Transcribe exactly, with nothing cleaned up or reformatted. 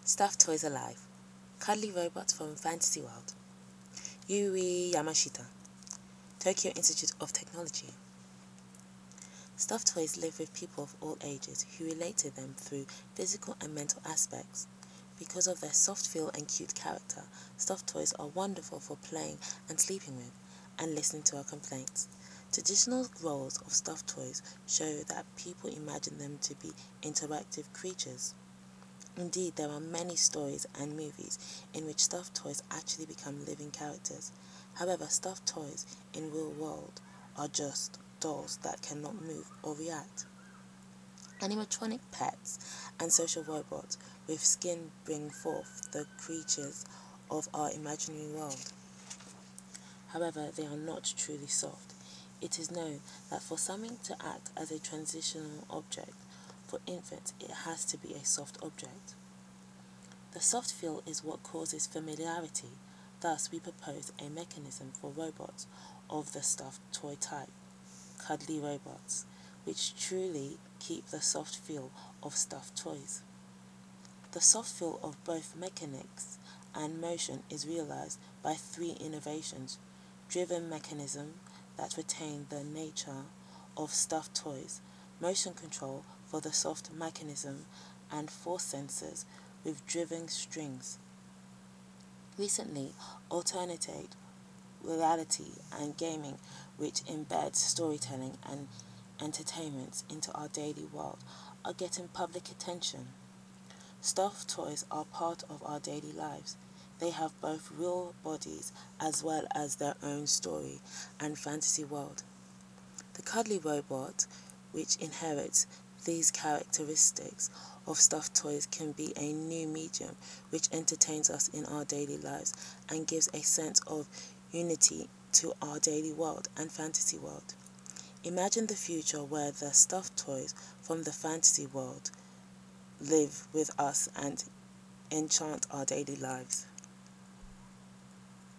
Stuffed Toys Alive. Cuddly Robots from Fantasy World. Yuri Yamashita. Tokyo Institute of Technology. Stuffed toys live with people of all ages who relate to them through physical and mental aspects. Because of their soft feel and cute character, stuffed toys are wonderful for playing and sleeping with, and listening to our complaints. Traditional roles of stuffed toys show that people imagine them to be interactive creatures. Indeed, there are many stories and movies in which stuffed toys actually become living characters. However, stuffed toys in real world are just dolls that cannot move or react. Animatronic pets and social robots with skin bring forth the creatures of our imaginary world. However, they are not truly soft. It is known that for something to act as a transitional object, for infants it has to be a soft object. The soft feel is what causes familiarity, thus we propose a mechanism for robots of the stuffed toy type, cuddly robots, which truly keep the soft feel of stuffed toys. The soft feel of both mechanics and motion is realized by three innovations: driven mechanism that retain the nature of stuffed toys, motion control for the soft mechanism, and force sensors with driven strings. Recently, alternative reality and gaming, which embeds storytelling and entertainment into our daily world, are getting public attention. Stuffed toys are part of our daily lives. They have both real bodies as well as their own story and fantasy world. The cuddly robot, which inherits these characteristics of stuffed toys, can be a new medium which entertains us in our daily lives and gives a sense of unity to our daily world and fantasy world. Imagine the future where the stuffed toys from the fantasy world live with us and enchant our daily lives.